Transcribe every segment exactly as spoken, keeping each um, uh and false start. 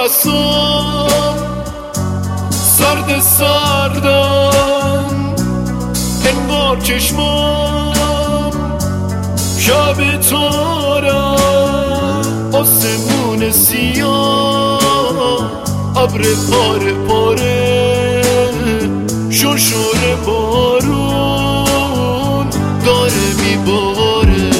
راسم سرد سردم انگار چشمام شب تارم آسمون سیاه ابر پاره پاره شرشور بارون داره میباره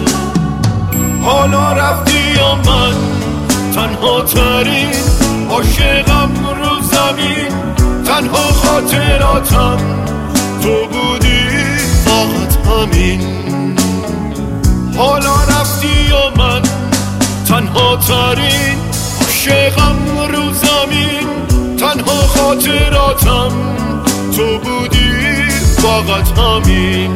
حالا رفتی یا من تنها ترین عاشقم رو زمین تنها خاطراتم تو بودی فقط همین حالا رفتی یا من تنها ترین عاشقم رو زمین تنها خاطراتم تو بودی فقط همین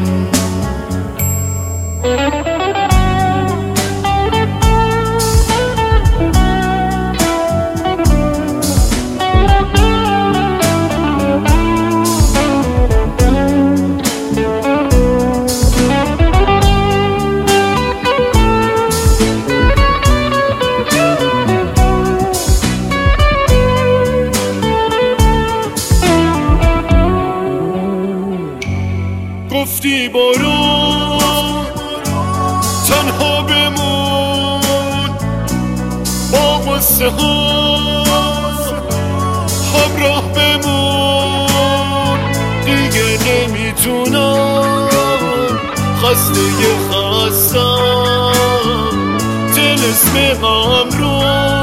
گفتی برو تنها بمون با قصه ها همراه بمون دیگه نمیتونم خسته خستم طلسم غم رو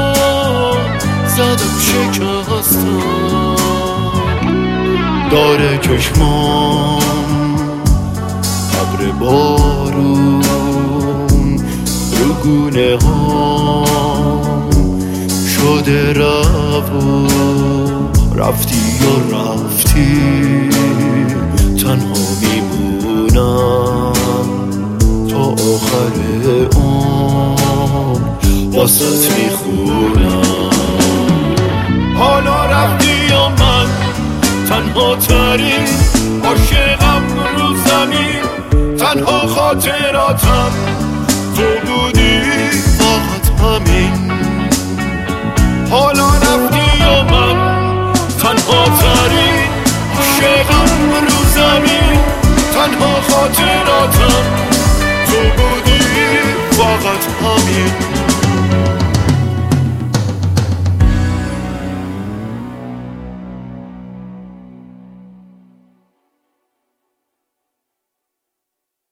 زدم شکستم داره چشمام ابر بارون رو گونه ها شده رو رفتی یا رفتی تنها میمونم تا آخر عمر واسط میخونم حالا رفتی یا من تنها ترین عاشقم رو زمین تنها خاطراتم تو بودی فقط همین حالا رفتی یا من تنها ترین عاشقم رو زمین تنها خاطراتم تو بودی فقط همین